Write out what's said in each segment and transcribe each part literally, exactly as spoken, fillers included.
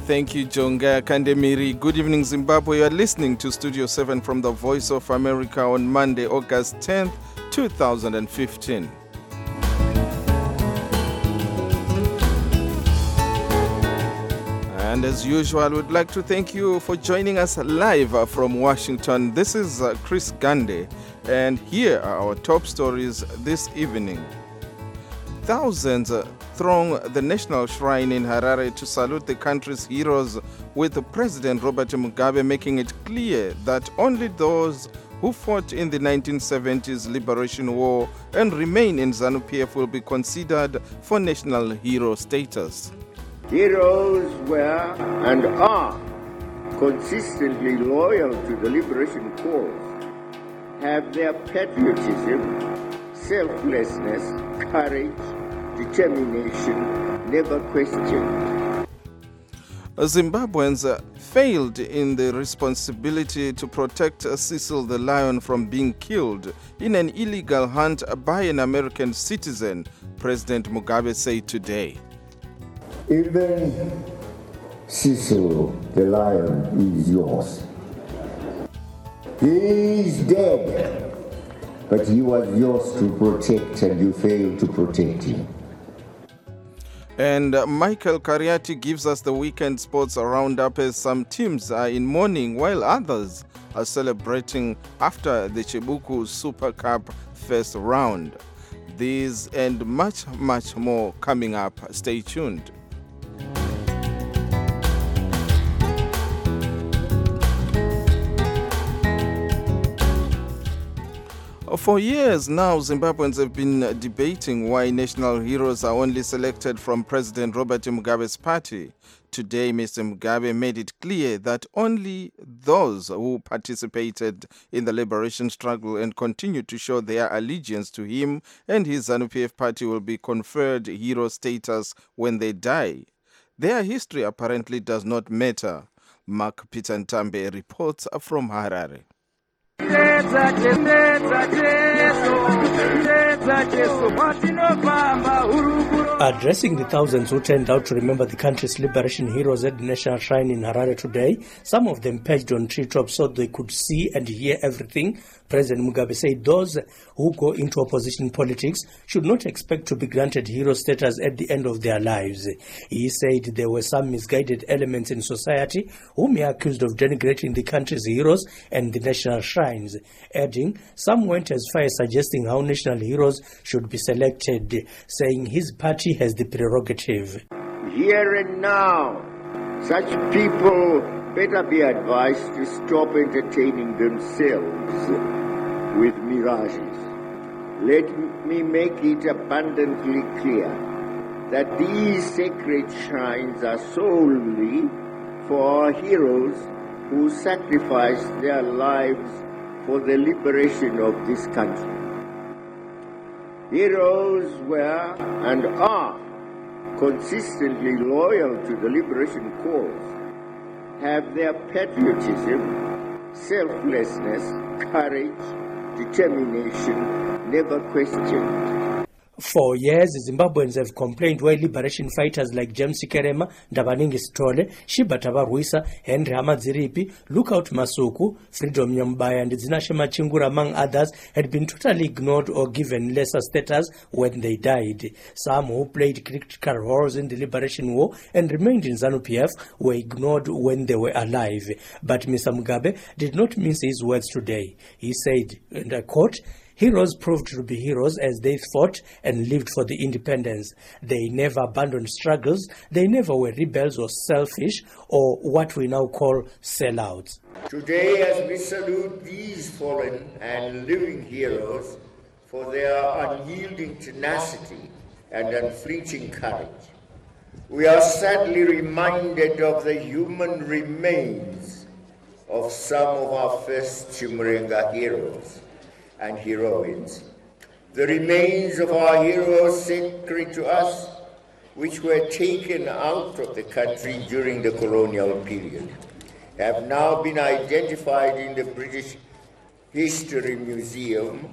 Thank you, Jonga Kandemiri. Good evening, Zimbabwe. You are listening to Studio seven from the Voice of America on Monday, August tenth, two thousand fifteen. And as usual, we'd like to thank you for joining us live from Washington. This is uh, Chris Gande, and here are our top stories this evening. Thousands uh, throng the National Shrine in Harare to salute the country's heroes, with President Robert Mugabe making it clear that only those who fought in the nineteen seventies Liberation War and remain in ZANU-P F will be considered for national hero status. Heroes were and are consistently loyal to the liberation cause, have their patriotism, selflessness, courage, determination never questioned. Zimbabweans failed in the responsibility to protect Cecil the lion from being killed in an illegal hunt by an American citizen, President Mugabe said today. Even Cecil the lion is yours. He is dead, but he was yours to protect, and you failed to protect him. And Michael Kariati gives us the weekend sports roundup as some teams are in mourning while others are celebrating after the Chibuku Super Cup first round. These and much, much more coming up. Stay tuned. For years now, Zimbabweans have been debating why national heroes are only selected from President Robert Mugabe's party. Today, Mister Mugabe made it clear that only those who participated in the liberation struggle and continue to show their allegiance to him and his ZANU-P F party will be conferred hero status when they die. Their history apparently does not matter. Mark Peter Ntambe reports from Harare. Addressing the thousands who turned out to remember the country's liberation heroes at the National Shrine in Harare today, some of them perched on treetops so they could see and hear everything, President Mugabe said those who go into opposition politics should not expect to be granted hero status at the end of their lives. He said there were some misguided elements in society whom he accused of denigrating the country's heroes and the national shrines, adding some went as far as suggesting how national heroes should be selected, saying his party has the prerogative. Here and now, such people better be advised to stop entertaining themselves with mirages. Let me make it abundantly clear that these sacred shrines are solely for our heroes who sacrificed their lives for the liberation of this country. Heroes were and are consistently loyal to the liberation cause, have their patriotism, selflessness, courage, determination never questioned. For years, Zimbabweans have complained why liberation fighters like James Kerema, Ndabaningi Sitole, Shibata Ruisa, Henry Hamadziripi, Lookout Masuku, Freedom Nyambaya, and Zinashe Machingura, among others, had been totally ignored or given lesser status when they died. Some who played critical roles in the liberation war and remained in ZANU-P F were ignored when they were alive. But Mister Mugabe did not mince his words today. He said, and I quote, "Heroes proved to be heroes as they fought and lived for the independence. They never abandoned struggles. They never were rebels or selfish or what we now call sellouts." Today, as we salute these fallen and living heroes for their unyielding tenacity and unflinching courage, we are sadly reminded of the human remains of some of our first Chimurenga heroes and heroines. The remains of our heroes sacred to us, which were taken out of the country during the colonial period, have now been identified in the British History Museum.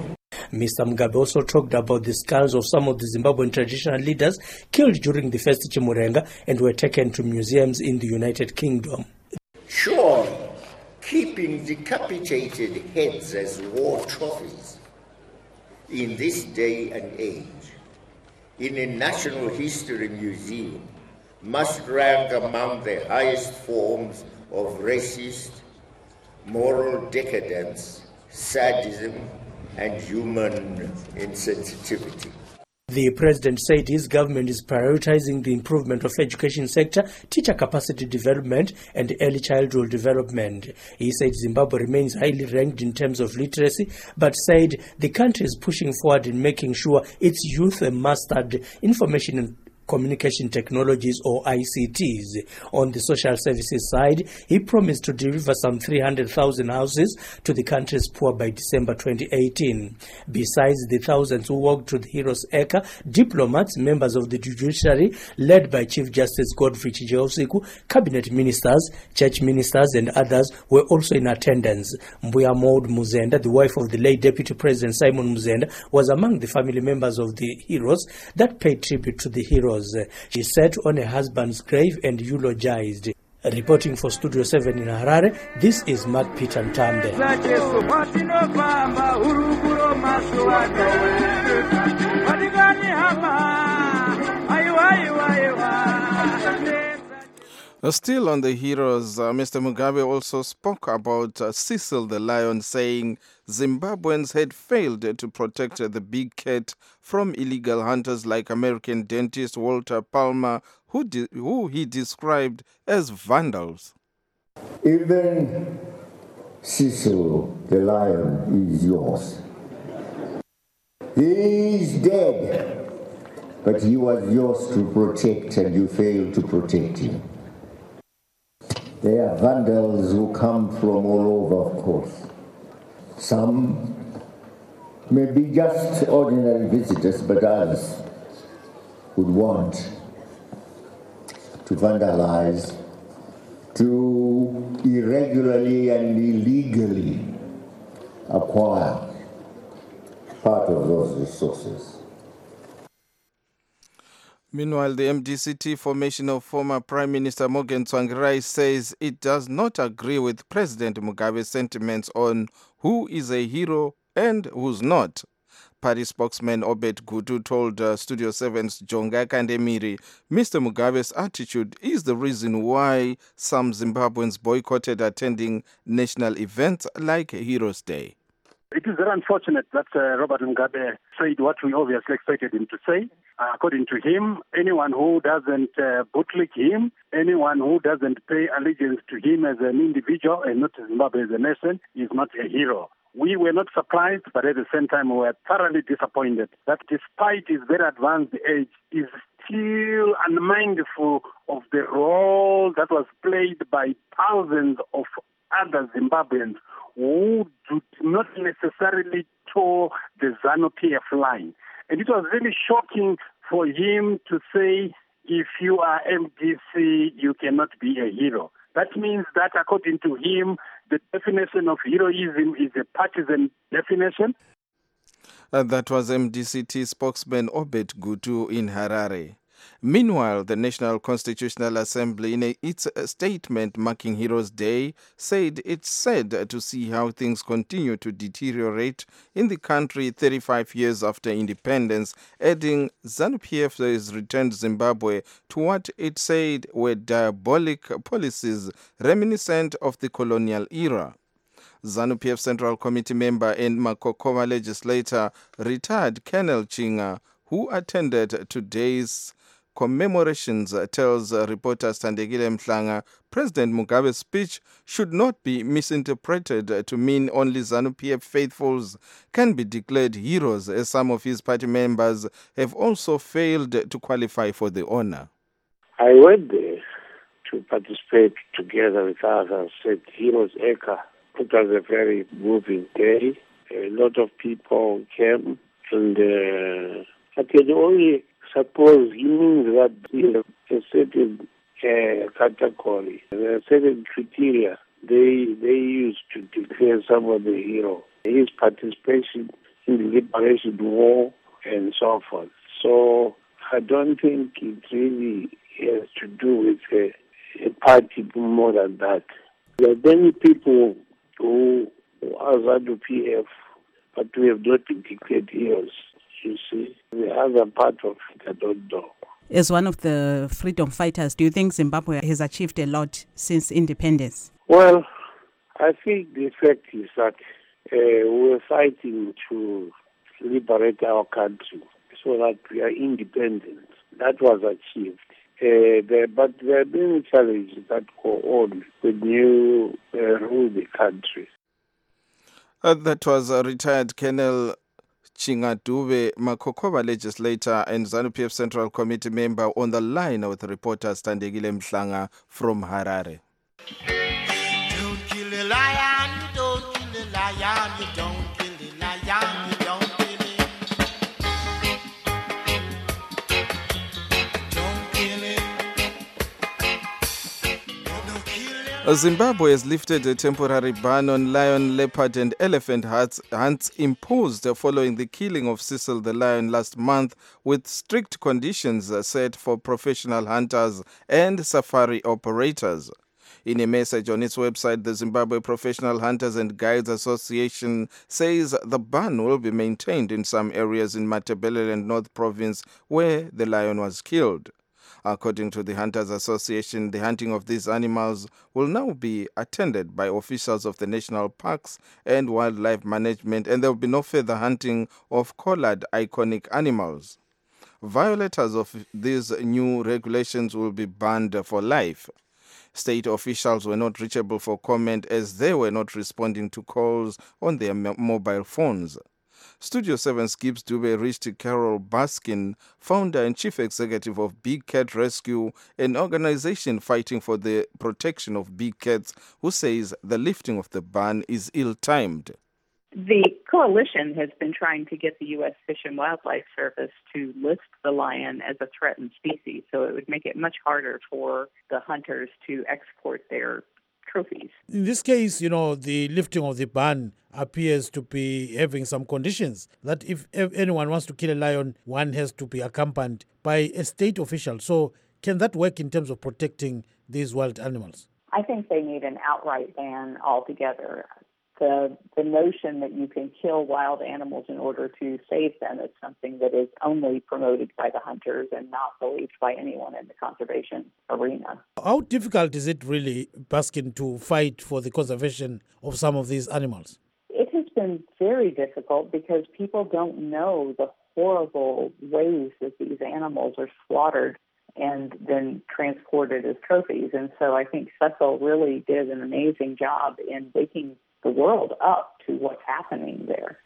Mister Mugabe also talked about the skulls of some of the Zimbabwean traditional leaders killed during the first Chimurenga and were taken to museums in the United Kingdom. Surely, keeping decapitated heads as war trophies in this day and age in a national history museum must rank among the highest forms of racist, moral decadence, sadism, and human insensitivity. The president said his government is prioritizing the improvement of education sector, teacher capacity development, and early childhood development. He said Zimbabwe remains highly ranked in terms of literacy, but said the country is pushing forward in making sure its youth mastered information and communication technologies, or I C Ts. On the social services side, he promised to deliver some three hundred thousand houses to the country's poor by December twenty eighteen. Besides the thousands who walked to the Heroes Acre, diplomats, members of the judiciary, led by Chief Justice Godfrey Chijeusiku, cabinet ministers, church ministers, and others were also in attendance. Mbuya Maud Muzenda, the wife of the late Deputy President Simon Muzenda, was among the family members of the heroes that paid tribute to the heroes. She sat on her husband's grave and eulogized. Reporting for Studio seven in Harare, this is Mark Peter Ntambe. Uh, Still on the heroes, uh, Mister Mugabe also spoke about uh, Cecil the Lion, saying Zimbabweans had failed to protect uh, the big cat from illegal hunters like American dentist Walter Palmer, who, de- who he described as vandals. Even Cecil the Lion is yours. He is dead, but he was yours to protect, and you failed to protect him. There are vandals who come from all over, of course. Some may be just ordinary visitors, but others would want to vandalize, to irregularly and illegally acquire part of those resources. Meanwhile, the M D C T formation of former Prime Minister Morgan Tsvangirai says it does not agree with President Mugabe's sentiments on who is a hero and who's not. Party spokesman Obed Gutu told uh, Studio seven's Jonga Kandemiri Mister Mugabe's attitude is the reason why some Zimbabweans boycotted attending national events like Heroes Day. It is very unfortunate that uh, Robert Mugabe said what we obviously expected him to say. Uh, according to him, anyone who doesn't uh, bootlick him, anyone who doesn't pay allegiance to him as an individual and not Zimbabwe as a nation is not a hero. We were not surprised, but at the same time we were thoroughly disappointed that despite his very advanced age, he is still unmindful of the role that was played by thousands of other Zimbabweans who do not necessarily toe the ZANU-P F line. And it was really shocking for him to say, if you are M D C, you cannot be a hero. That means that according to him, the definition of heroism is a partisan definition. Uh, that was M D C T spokesman Obed Gutu in Harare. Meanwhile, the National Constitutional Assembly, in a, its statement marking Heroes Day, said it's sad to see how things continue to deteriorate in the country thirty-five years after independence, adding ZANU-P F has returned Zimbabwe to what it said were diabolic policies reminiscent of the colonial era. ZANU-P F Central Committee member and Makokoma legislator, retired Colonel Chinga, who attended today's commemorations, tells reporter Standegile Mhlanga President Mugabe's speech should not be misinterpreted to mean only ZANU-P F faithfuls can be declared heroes, as some of his party members have also failed to qualify for the honor. I went there to participate together with others at Heroes Acre. It was a very moving day. A lot of people came, and uh, I can only suppose he means that in a certain uh, category, a certain criteria they they used to declare someone a hero. His participation in the Liberation War and so forth. So I don't think it really has to do with a, a party more than that. There are many people who are ZANU P F, but we have not been declared heroes, you see. The other part of it, I don't know. As one of the freedom fighters, do you think Zimbabwe has achieved a lot since independence? Well, I think the fact is that uh, we're fighting to liberate our country so that we are independent. That was achieved. Uh, there, but there are many challenges that go on when you uh, rule the country. Uh, that was a retired Colonel Chingadube Makokova, legislator and ZANU P F Central Committee member, on the line with reporter Standegile Mhlanga from Harare. Don't kill a lion, you don't kill a lion, you don't kill a lion, you don't kill it. Don't kill it. Don't kill it. Zimbabwe has lifted a temporary ban on lion, leopard and elephant hunts, hunts imposed following the killing of Cecil the lion last month, with strict conditions set for professional hunters and safari operators. In a message on its website, the Zimbabwe Professional Hunters and Guides Association says the ban will be maintained in some areas in Matabeleland North Province where the lion was killed. According to the Hunters Association, the hunting of these animals will now be attended by officials of the National Parks and Wildlife Management, and there will be no further hunting of collared iconic animals. Violators of these new regulations will be banned for life. State officials were not reachable for comment as they were not responding to calls on their mobile phones. Studio seven's Gibbs Dube reached Carol Baskin, founder and chief executive of Big Cat Rescue, an organization fighting for the protection of big cats, who says the lifting of the ban is ill-timed. The coalition has been trying to get the U S Fish and Wildlife Service to list the lion as a threatened species, so it would make it much harder for the hunters to export their trophies. In this case, you know, the lifting of the ban appears to be having some conditions that if anyone wants to kill a lion, one has to be accompanied by a state official. So can that work in terms of protecting these wild animals? I think they need an outright ban altogether. The, the notion that you can kill wild animals in order to save them is something that is only promoted by the hunters and not believed by anyone in the conservation arena. How difficult is it really, Baskin, to fight for the conservation of some of these animals? It has been very difficult because people don't know the horrible ways that these animals are slaughtered and then transported as trophies. And so I think Cecil really did an amazing job in waking the world up to what's happening there.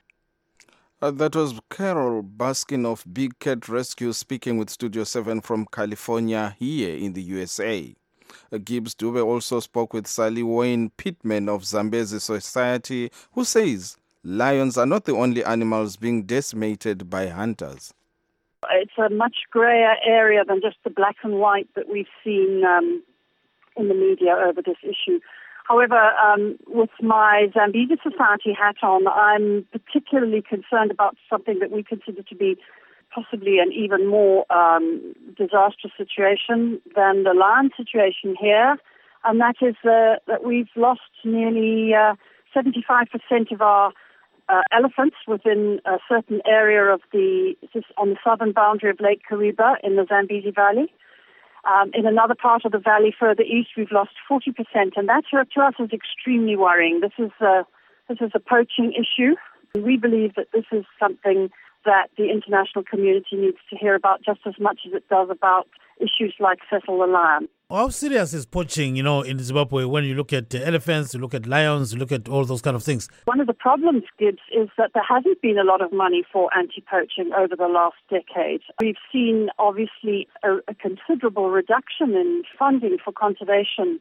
Uh, that was Carol Baskin of Big Cat Rescue speaking with Studio seven from California here in the U S A. Uh, Gibbs Dube also spoke with Sally Wayne Pittman of Zambezi Society, who says lions are not the only animals being decimated by hunters. It's a much greyer area than just the black and white that we've seen um, in the media over this issue. However, um, with my Zambezi Society hat on, I'm particularly concerned about something that we consider to be possibly an even more um, disastrous situation than the lion situation here, and that is uh, that we've lost nearly uh, seventy-five percent of our uh, elephants within a certain area of the on the southern boundary of Lake Kariba in the Zambezi Valley. Um, in another part of the valley further east, we've lost forty percent, and that to us is extremely worrying. This is a, this is a poaching issue. We believe that this is something that the international community needs to hear about just as much as it does about issues like Cecil the lion. How serious is poaching, you know, in Zimbabwe when you look at uh, elephants, you look at lions, you look at all those kind of things? One of the problems, Gibbs, is that there hasn't been a lot of money for anti-poaching over the last decade. We've seen, obviously, a, a considerable reduction in funding for conservation.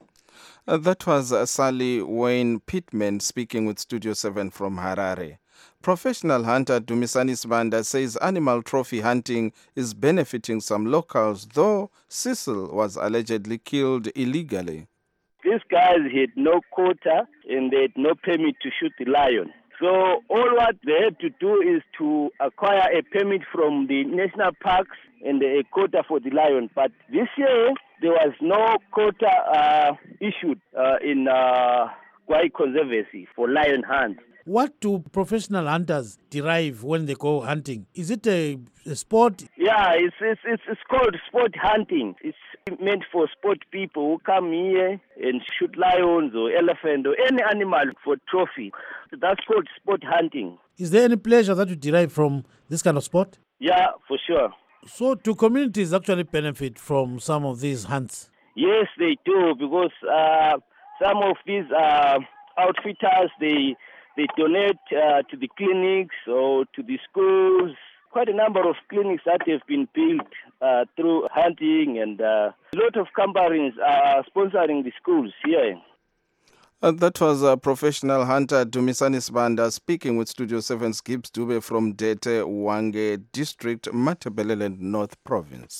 Uh, that was uh, Sally Wayne Pittman speaking with Studio seven from Harare. Professional hunter Dumisani Sibanda says animal trophy hunting is benefiting some locals, though Cecil was allegedly killed illegally. These guys had no quota and they had no permit to shoot the lion. So all what they had to do is to acquire a permit from the national parks and a quota for the lion. But this year, there was no quota uh, issued uh, in uh, Kwai Conservancy for lion hunt. What do professional hunters derive when they go hunting? Is it a, a sport? Yeah, it's, it's it's it's called sport hunting. It's meant for sport people who come here and shoot lions or elephant or any animal for trophy. That's called sport hunting. Is there any pleasure that you derive from this kind of sport? Yeah, for sure. So do communities actually benefit from some of these hunts? Yes, they do, because uh, some of these uh, outfitters, they they donate uh, to the clinics or to the schools. Quite a number of clinics that have been built uh, through hunting, and uh, a lot of companies are sponsoring the schools here. Uh, that was a professional hunter Dumisani Sibanda speaking with Studio seven's Gibbs Dube from Dete Wange District, Matabeleland North Province.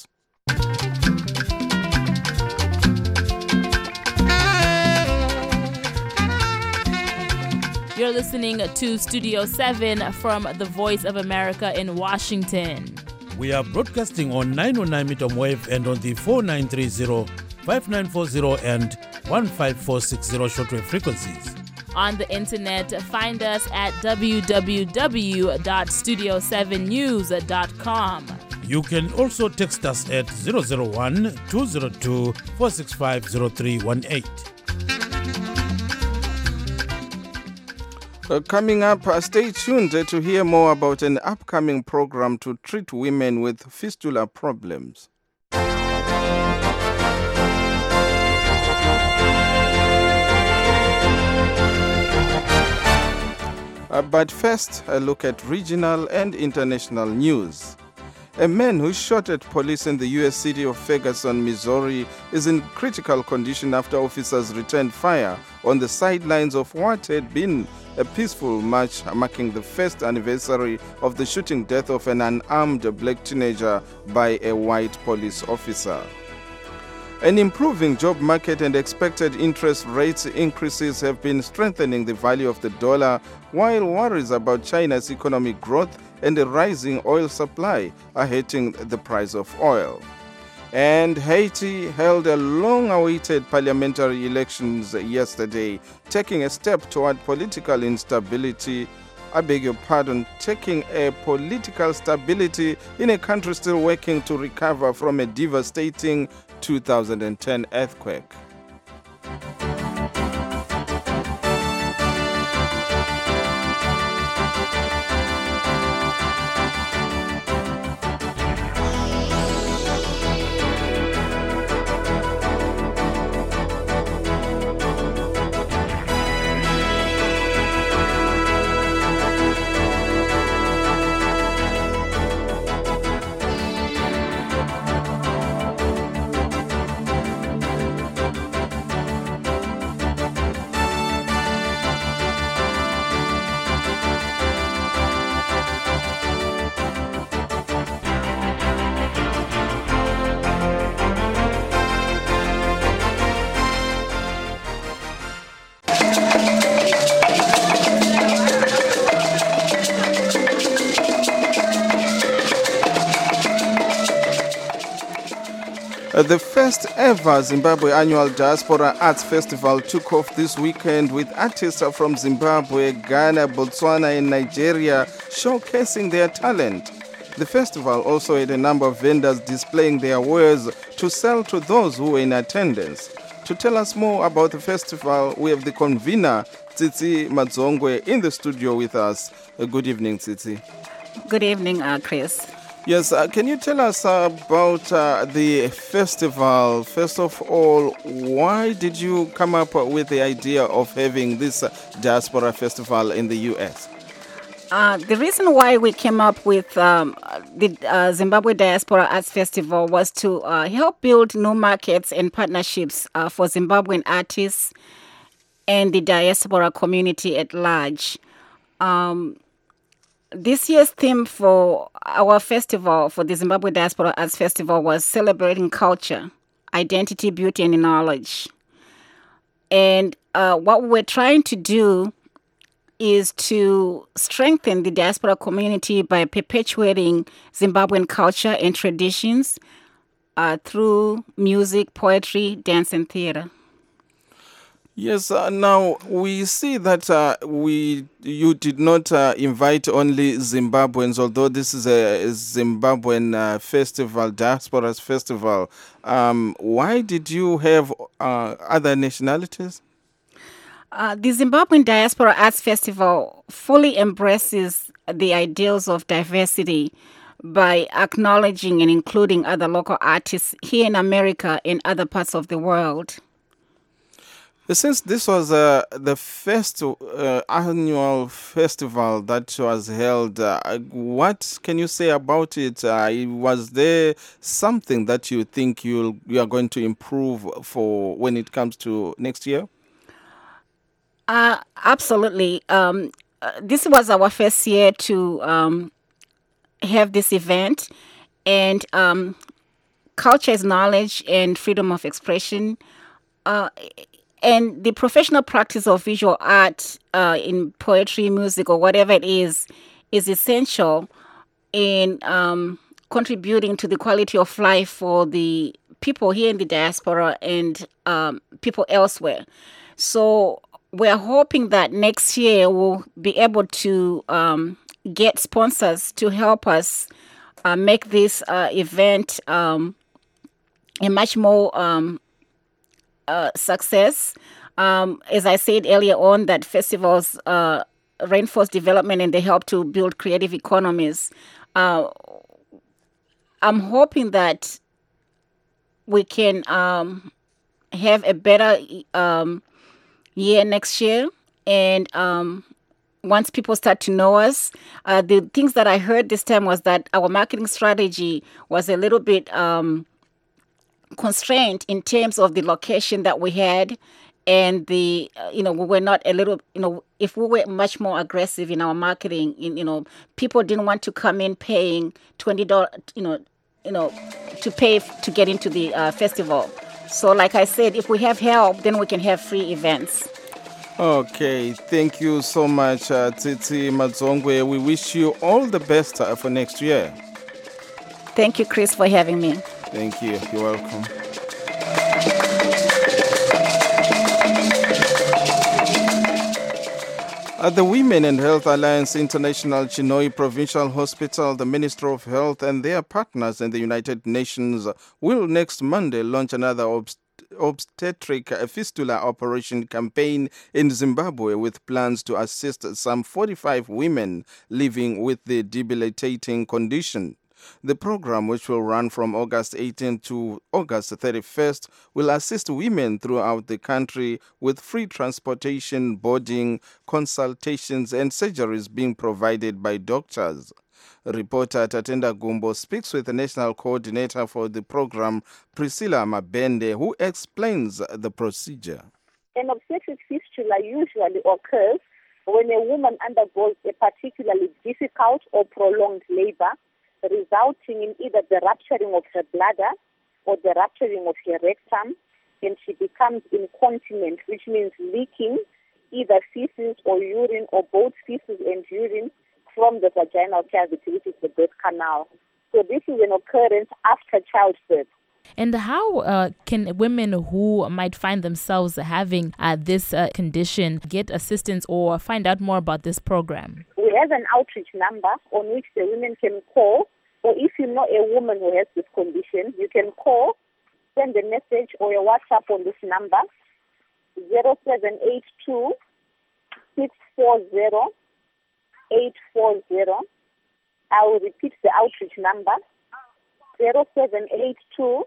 You're listening to Studio seven from the Voice of America in Washington. We are broadcasting on nine oh nine meter wave and on the four nine three zero, five nine four zero and one five four six zero shortwave frequencies. On the internet, find us at w w w dot studio seven news dot com. You can also text us at zero zero one, two zero two, four six five, zero three one eight. Uh, coming up, uh, stay tuned uh, to hear more about an upcoming program to treat women with fistula problems. Uh, but first, a look at regional and international news. A man who shot at police in the U S city of Ferguson, Missouri, is in critical condition after officers returned fire on the sidelines of what had been a peaceful march marking the first anniversary of the shooting death of an unarmed black teenager by a white police officer. An improving job market and expected interest rates increases have been strengthening the value of the dollar, while worries about China's economic growth and a rising oil supply are hitting the price of oil. And Haiti held a long-awaited parliamentary elections yesterday, taking a step toward political instability. I beg your pardon, taking a political stability in a country still working to recover from a devastating two thousand ten earthquake. The first ever Zimbabwe Annual Diaspora Arts Festival took off this weekend with artists from Zimbabwe, Ghana, Botswana and Nigeria showcasing their talent. The festival also had a number of vendors displaying their wares to sell to those who were in attendance. To tell us more about the festival, we have the convener, Tsitsi Madzongwe, in the studio with us. Uh, good evening, Tsitsi. Good evening, uh, Chris. Yes, uh, can you tell us uh, about uh, the festival? First of all, why did you come up with the idea of having this uh, diaspora festival in the U S? Uh, the reason why we came up with um, the uh, Zimbabwe Diaspora Arts Festival was to uh, help build new markets and partnerships uh, for Zimbabwean artists and the diaspora community at large. Um, This year's theme for our festival, for the Zimbabwe Diaspora Arts Festival, was celebrating culture, identity, beauty, and knowledge. And uh, what we were trying to do is to strengthen the diaspora community by perpetuating Zimbabwean culture and traditions uh, through music, poetry, dance, and theater. Yes, uh, now we see that uh, we you did not uh, invite only Zimbabweans, although this is a Zimbabwean uh, festival, diaspora's festival. Um, why did you have uh, other nationalities? Uh, the Zimbabwean Diaspora Arts Festival fully embraces the ideals of diversity by acknowledging and including other local artists here in America and other parts of the world. Since this was uh, the first uh, annual festival that was held, uh, what can you say about it? Uh, was there something that you think you'll, you are going to improve for when it comes to next year? Uh, absolutely. Um, uh, this was our first year to um, have this event, and um, culture is knowledge and freedom of expression. Uh, And the professional practice of visual art uh, in poetry, music, or whatever it is, is essential in um, contributing to the quality of life for the people here in the diaspora and um, people elsewhere. So we're hoping that next year we'll be able to um, get sponsors to help us uh, make this uh, event um, a much more um, Uh, success. Um, as I said earlier on, that festivals uh, reinforce development and they help to build creative economies. Uh, I'm hoping that we can um, have a better um, year next year. And um, once people start to know us, uh, the things that I heard this time was that our marketing strategy was a little bit Um, constraint in terms of the location that we had, and the uh, you know we were not a little you know if we were much more aggressive in our marketing, in, you know people didn't want to come in paying twenty dollars you know you know to pay f- to get into the uh, festival. So like I said, if we have help, then we can have free events. Okay, thank you so much, uh, Tsitsi Madzongwe. We wish you all the best uh, for next year. Thank you, Chris, for having me. Thank you. You're welcome. At the Women and Health Alliance International Chinhoyi Provincial Hospital, the Ministry of Health and their partners in the United Nations will next Monday launch another obst- obstetric fistula operation campaign in Zimbabwe with plans to assist some forty-five women living with the debilitating condition. The program, which will run from August eighteenth to August thirty-first, will assist women throughout the country with free transportation, boarding, consultations, and surgeries being provided by doctors. Reporter Tatenda Gumbo speaks with the national coordinator for the program, Priscilla Mabende, who explains the procedure. An obstetric fistula usually occurs when a woman undergoes a particularly difficult or prolonged labor, resulting in either the rupturing of her bladder or the rupturing of her rectum, and she becomes incontinent, which means leaking either feces or urine, or both feces and urine, from the vaginal cavity, which is the birth canal. So this is an occurrence after childbirth. And how uh, can women who might find themselves having uh, this uh, condition get assistance or find out more about this program? We have an outreach number on which the women can call, or if you know a woman who has this condition, you can call, send a message or a WhatsApp on this number, zero seven eight two, six four zero, eight four zero. I will repeat the outreach number, zero seven eight two,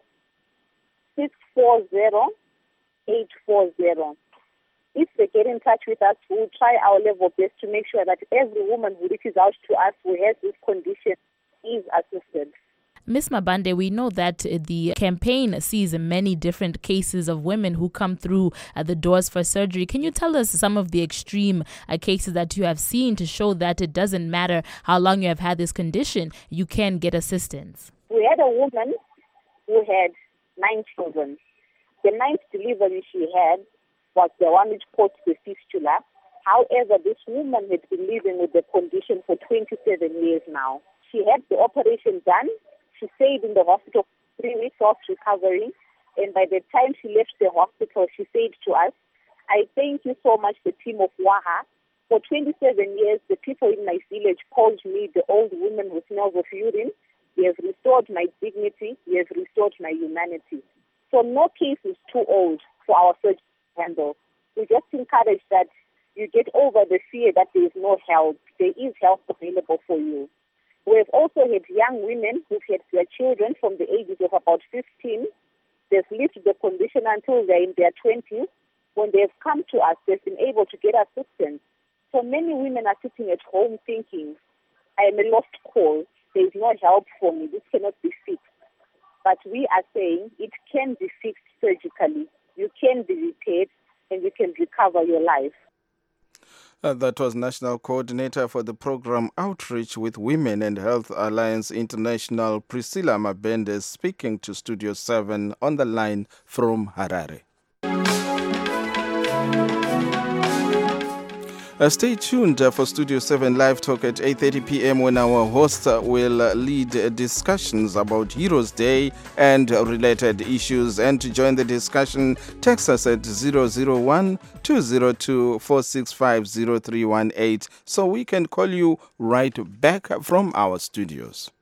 six four zero, eight four zero. If they get in touch with us, we'll try our level best to make sure that every woman who reaches out to us who has this condition is assisted. Miz Mabande, we know that the campaign sees many different cases of women who come through uh, the doors for surgery. Can you tell us some of the extreme uh, cases that you have seen to show that it doesn't matter how long you have had this condition, you can get assistance? We had a woman who had nine children. The ninth delivery she had was the one which caused the fistula. However, this woman had been living with the condition for twenty-seven years now. She had the operation done. She stayed in the hospital for three weeks whilst recovering. And by the time she left the hospital, she said to us, I thank you so much, the team of WAHA. For twenty-seven years, the people in my village called me the old woman who smells of urine. They have restored my dignity. They have restored my humanity. So no case is too old for our surgery to handle. We just encourage that you get over the fear that there is no help. There is help available for you. We have also had young women who've had their children from the ages of about fifteen. They've lived the condition until they're in their twenties. When they've come to us, they've been able to get assistance. So many women are sitting at home thinking, I am a lost cause. There is no help for me. This cannot be fixed. But we are saying it can be fixed surgically. You can be repaired and you can recover your life. Uh, that was National Coordinator for the Program Outreach with Women and Health Alliance International, Priscilla Mabende, speaking to Studio seven on the line from Harare. Uh, stay tuned uh, for Studio seven Live Talk at eight thirty p.m. when our host uh, will uh, lead uh, discussions about Heroes Day and uh, related issues. And to join the discussion, text us at zero zero one, two zero two, four six five, zero three one eight so we can call you right back from our studios.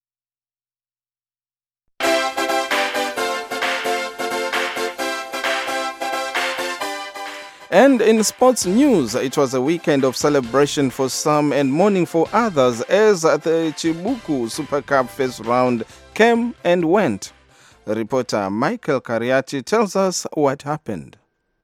And in sports news, it was a weekend of celebration for some and mourning for others as the Chibuku Super Cup first round came and went. Reporter Michael Kariati tells us what happened.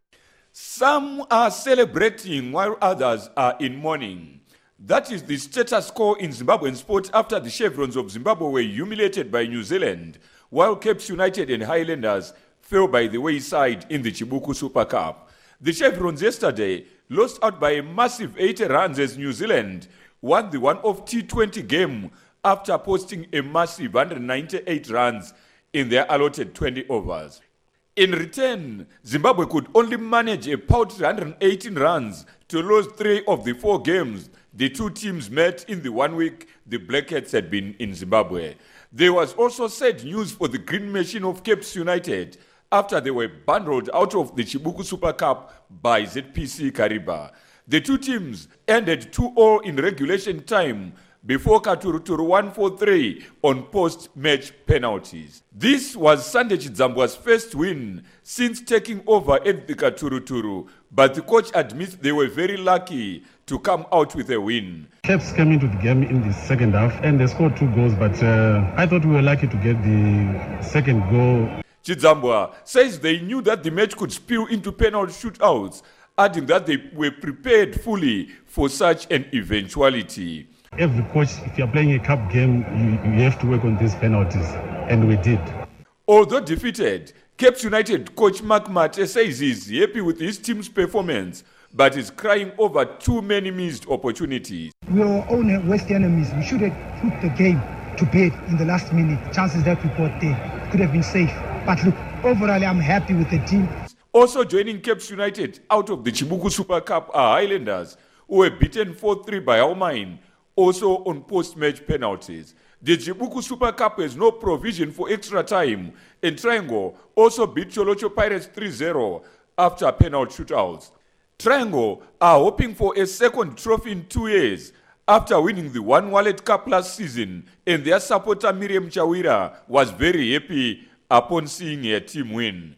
Some are celebrating while others are in mourning. That is the status quo in Zimbabwean sport after the Chevrons of Zimbabwe were humiliated by New Zealand, while Capes United and Highlanders fell by the wayside in the Chibuku Super Cup. The Chevrons yesterday lost out by a massive eighty runs as New Zealand won the one-off T twenty game after posting a massive one hundred ninety-eight runs in their allotted twenty overs. In return, Zimbabwe could only manage a paltry one hundred eighteen runs to lose three of the four games the two teams met in the one week the Blackcats had been in Zimbabwe. There was also sad news for the Green Machine of Capes United after they were bundled out of the Chibuku Super Cup by Z P C Kariba. The two teams ended two all in regulation time before Katuruturu won four three on post-match penalties. This was Sunday Chidzambwa's first win since taking over at the Katuruturu, but the coach admits they were very lucky to come out with a win. Capes came into the game in the second half and they scored two goals, but uh, I thought we were lucky to get the second goal. Chidzambwa says they knew that the match could spill into penalty shootouts, adding that they were prepared fully for such an eventuality. Every coach, if you're playing a cup game, you, you have to work on these penalties, and we did. Although defeated, Capes United coach Mark Mate says he's happy with his team's performance, but is crying over too many missed opportunities. We are our own worst enemies. We should have put the game to bed in the last minute. Chances that we got there could have been safe. But look, overall, I'm happy with the team. Also joining Capes United out of the Chibuku Super Cup are Highlanders, who were beaten four three by Almain, also on post-match penalties. The Chibuku Super Cup has no provision for extra time, and Triangle also beat Cholocho Pirates three zero after penalty shootouts. Triangle are hoping for a second trophy in two years after winning the One Wallet Cup last season, and their supporter Miriam Chawira was very happy upon seeing her team win.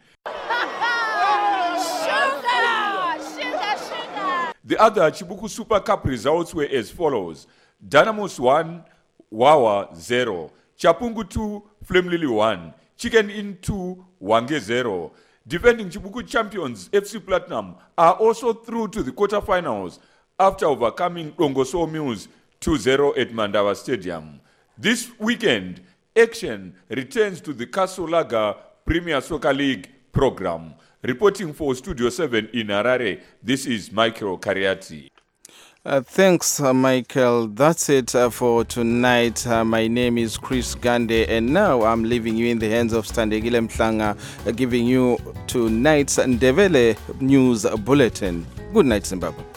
The other Chibuku Super Cup results were as follows: Dynamos one, Wawa zero, Chapungu two, Flame Lily one, Chicken Inn two, Wange zero. Defending Chibuku champions F C Platinum are also through to the quarterfinals after overcoming Longoso Mills two zero at Mandawa Stadium. This weekend, action returns to the Castle Lager Premier Soccer League program. Reporting for Studio seven in Harare, this is Michael Kariati. Uh, thanks, uh, Michael. That's it uh, for tonight. Uh, my name is Chris Gande, and now I'm leaving you in the hands of Standegile Mhlanga, uh, giving you tonight's Ndebele News Bulletin. Good night, Zimbabwe.